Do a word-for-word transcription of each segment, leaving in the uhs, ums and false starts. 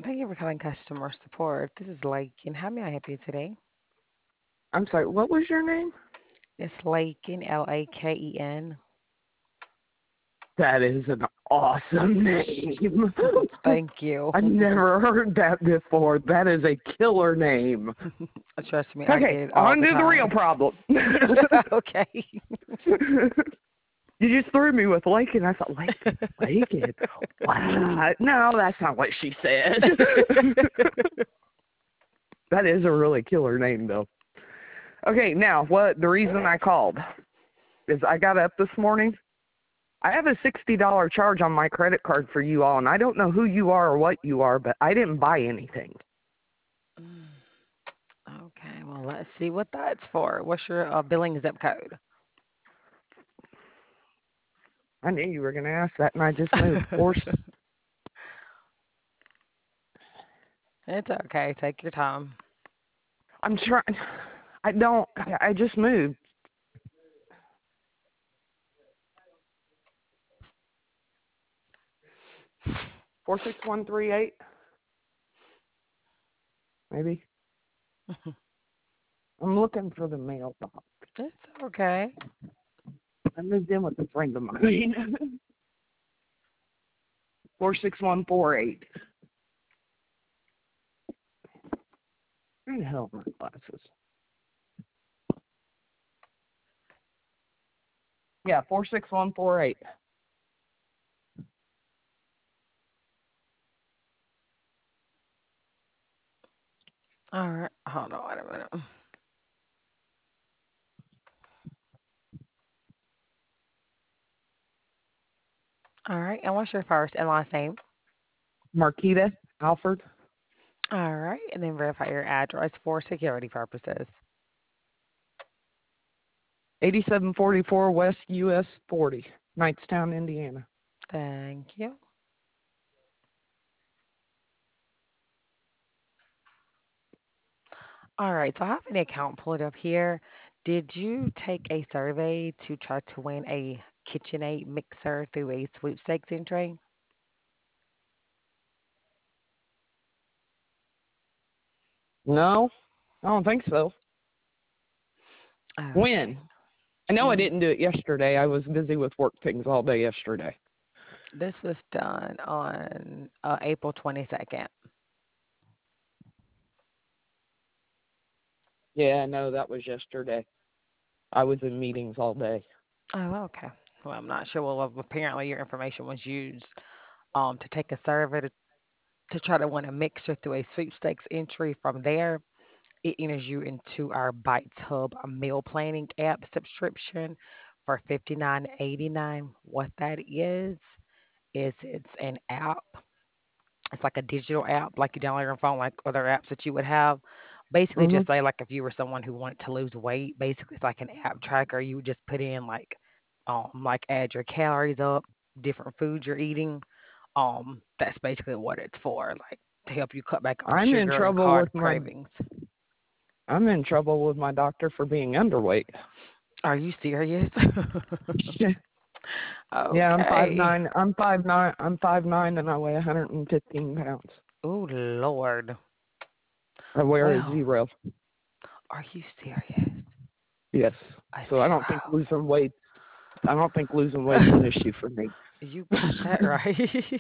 Thank you for calling customer support. This is Lakin. How may I help you today? I'm sorry, what was your name? It's Lakin, L A K E N. That is an awesome name. Thank you. I've never heard that before. That is a killer name. Trust me, I Okay, get it all on the to the real time. problem. Okay. You just threw me with Lakin. I thought, Lakin, Lakin. What? No, that's not what she said. That is a really killer name, though. Okay, now, what the reason I called is I got up this morning. I have a sixty dollars charge on my credit card for you all, and I don't know who you are or what you are, but I didn't buy anything. Mm, Okay, well, let's see what that's for. What's your uh, billing zip code? I knew you were going to ask that, and I just moved. Four, It's okay. Take your time. I'm trying. I don't. I I just moved. Four six one three eight. Maybe. I'm looking for the mailbox. It's okay. I moved in with a friend of mine. Four six one four eight. Where the hell are my glasses? Yeah, four six one four eight. All right. Hold on wait a minute. All right. And what's your first and last name? Marquita Alford. All right. And then verify your address for security purposes. eighty-seven forty-four West U S forty, Knightstown, Indiana. Thank you. All right, so I have an account pulled up here. Did you take a survey to try to win a KitchenAid mixer through a sweepstakes entry? No, I don't think so. Okay. When? I know I Mm, didn't do it yesterday. I was busy with work things all day yesterday. This was done on uh, April twenty-second. Yeah, no, that was yesterday. I was in meetings all day. Oh, okay. Well, I'm not sure. Well, apparently your information was used um, to take a survey to, to try to win a mixer through a sweepstakes entry. From there, it enters you into our Bites Hub meal planning app subscription for fifty-nine eighty-nine. What that is is it's an app. It's like a digital app, like you download on your phone, like other apps that you would have. Basically, Mhm. just say like if you were someone who wanted to lose weight, basically it's like an app tracker. You would just put in like, um, like add your calories up, different foods you're eating. Um, that's basically what it's for, like to help you cut back on I'm in sugar and trouble carb with my cravings. I'm in trouble with my doctor for being underweight. Are you serious? Yeah, I'm five Okay. nine. I'm five nine. I'm five nine, and I weigh one hundred fifteen pounds. Oh Lord. I wear a Well, zero. are you serious? Yes. A So I don't think zero. losing weight. I don't think losing weight's an issue for me. You got that right.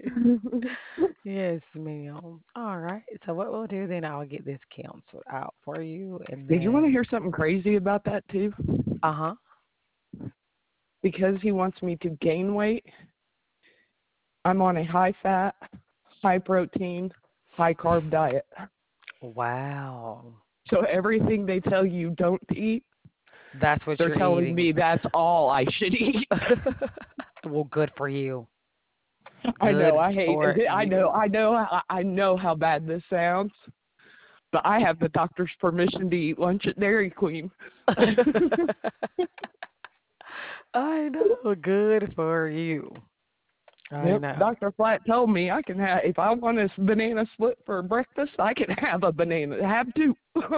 Yes, ma'am. All right. So what we'll do then, I'll get this canceled out for you, and Did you want to then, hear something crazy about that too? uh-huh. Because he wants me to gain weight, I'm on a high fat, high protein, high carb diet. Wow. So everything they tell you don't eat, That's what they're you're telling eating. me that's all I should eat. Well, good for you. I know, Good I hate for it. I know, you. I know, I I know how bad this sounds, but I have the doctor's permission to eat lunch at Dairy Queen. I know. Good for you. I Yep, know. Doctor Flat told me I can have, if I want a banana split for breakfast, I can have a banana, have two.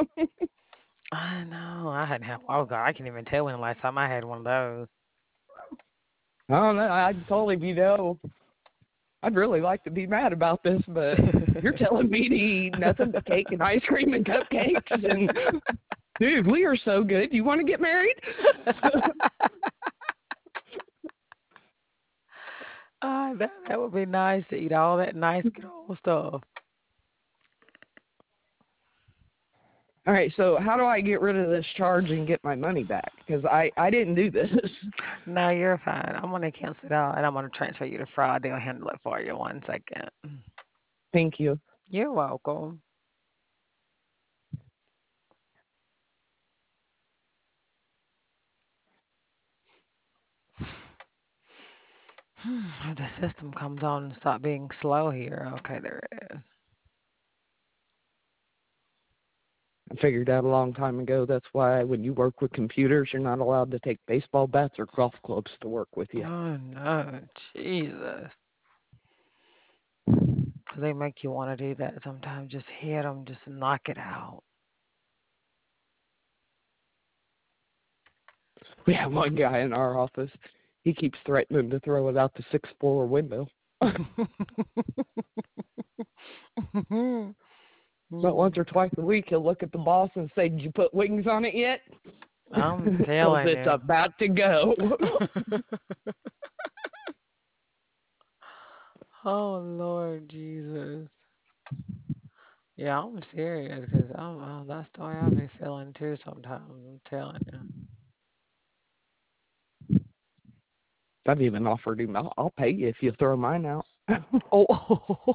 I know. I hadn't had. Oh God, I can't even tell when the last time I had one of those. I don't know. I told him, you know, I'd really like to be mad about this, but you're telling me to eat nothing but cake and ice cream and cupcakes and dude, we are so good. You want to get married? Ah, that that would be nice to eat all that nice good old stuff. All right, so how do I get rid of this charge and get my money back? Because I, I didn't do this. No, you're fine. I'm gonna cancel it out and I'm gonna transfer you to Friday. I'll handle it for you. One second. Thank you. You're welcome. If the system comes on and stop being slow here. Okay, there it is. I figured out a long time ago that's why when you work with computers, you're not allowed to take baseball bats or golf clubs to work with you. Oh no, Jesus. 'Cause they make you want to do that sometimes. Just hit them, just knock it out. We have one guy in our office. He keeps threatening to throw it out the sixth floor window. But once or twice a week, he'll look at the boss and say, "Did you put wings on it yet?" I'm Because telling it's you. about to go. Oh Lord Jesus. Yeah, I'm serious because I'm uh, that's the way I be feeling too sometimes. I'm telling you. I've even offered him, I'll, I'll pay you if you throw mine out. Oh.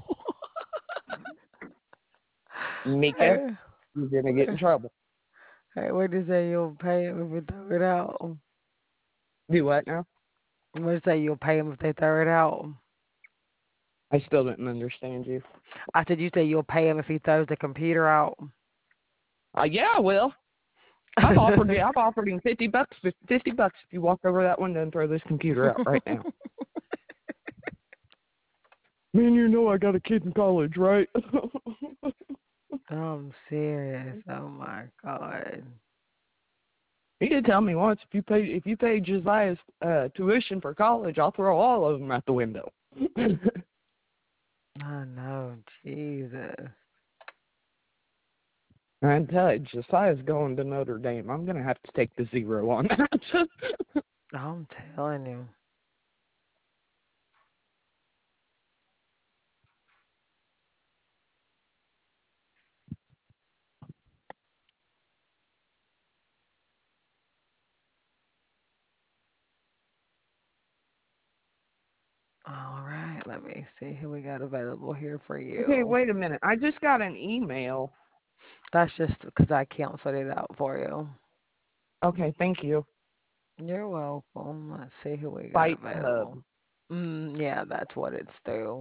Mika, Hey, you're going to get in trouble. hey, what did you say you'll pay him if we throw it out? Do what now? What did you say you'll pay him if they throw it out? I still didn't understand you. I said you say you'll pay him if he throws the computer out. Uh, yeah, I will. I've offered you. I've offered him fifty bucks. Fifty bucks if you walk over that window and throw this computer out right now. Man, you know I got a kid in college, right? I'm serious. Oh my God. He did tell me once if you pay if you pay Josiah's uh, tuition for college, I'll throw all of them out the window. I know, Jesus. I tell you, Josiah's going to Notre Dame. I'm gonna have to take the zero on that. I'm telling you. All right, let me see who we got available here for Okay, you. wait a minute. I just got an email. That's just because I canceled it out for you. Okay, thank you. You're welcome. Let's see who we got Fight Hub. available. Mm, yeah, that's what it's through.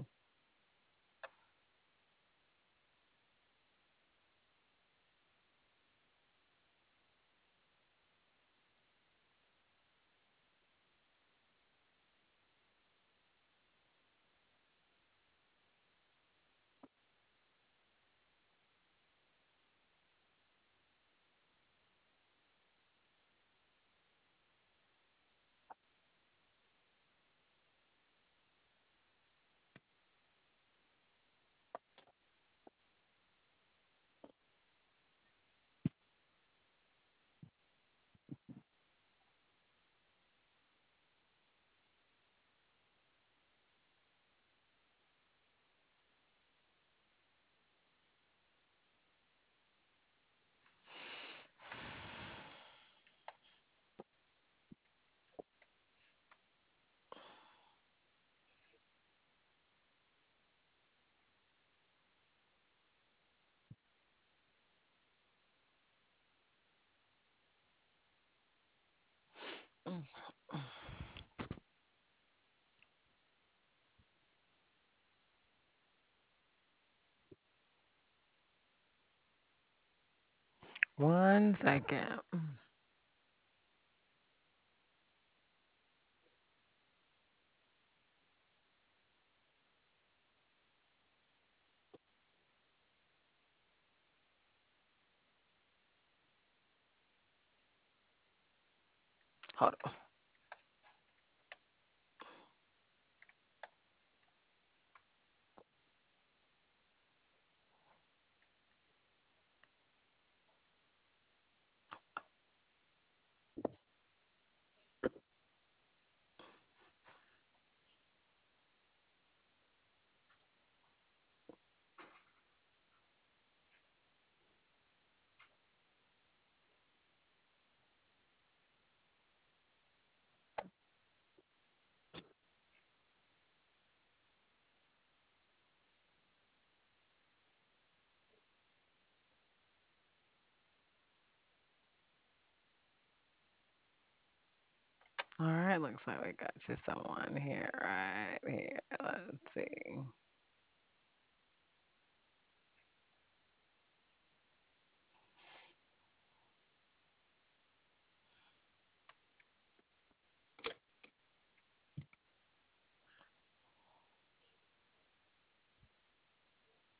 One second. Hold on. All right, looks like we got you someone here right here. Let's see.